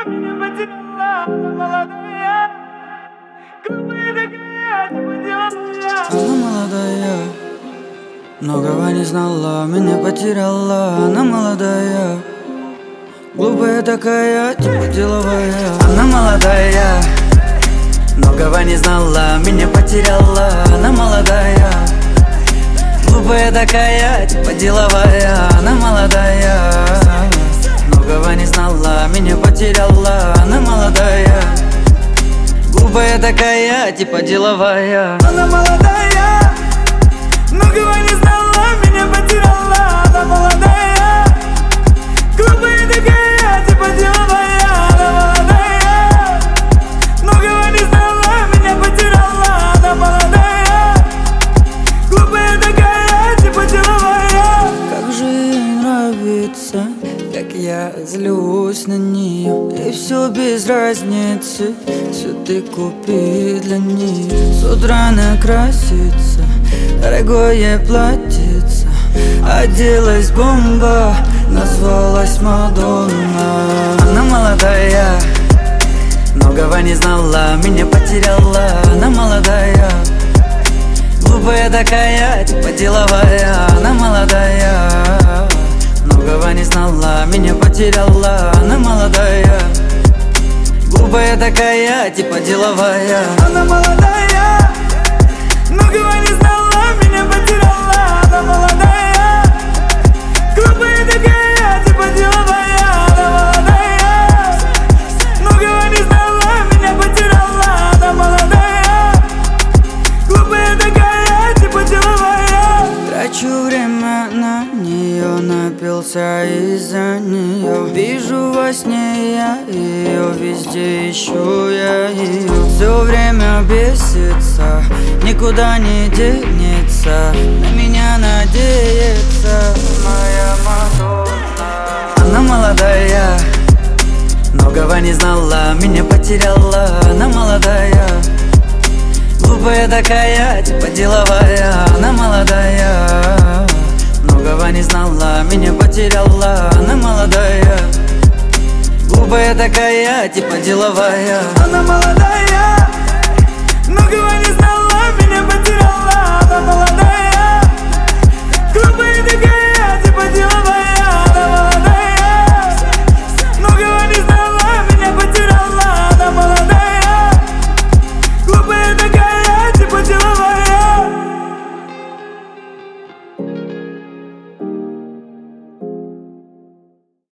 меня потеряла, она молодая, глупая такая, типа деловая. Она молодая, многого не знала, меня потеряла. Она молодая, глупая такая, типа деловая. Она молодая, многого не знала, меня потеряла. Она молодая, глупая такая, типа деловая. Она молодая, многого не знала, меня потеряла. Она молодая, глупая такая, типа деловая. Она молодая, многого не знала, меня потеряла. Она молодая, глупая такая, типа деловая. Она молодая, многого не знала, меня потеряла. Она молодая, глупая такая, типа деловая. Как же ей нравится, как я злюсь на нее. И все без разницы, все ты купи для нее. С утра накраситься, дорогое платьице, оделась бомба, назвалась Мадонна. Она молодая, многого не знала, меня потеряла. Она молодая, глупая такая, типа деловая. Она молодая, многого не знала, меня потеряла. Она молодая, глупая такая, типа деловая. Она молодая, многого не знала, меня потеряла. Она молодая, глупая такая, типа деловая. Она молодая, многого не знала, меня потеряла. Она молодая, глупая такая, типа деловая. Трачу время на нее, напился из-за нее. Вижу во сне я ее, везде ищу я ее. Все время бесится, никуда не денется, на меня надеется моя Мадонна. Она молодая, многого не знала, меня потеряла. Она молодая, глупая такая, типа деловая. Она молодая, многого не знала, меня потеряла. Она молодая, глупая такая, типа деловая. Она молодая, многого не знала, меня потеряла. Она молодая.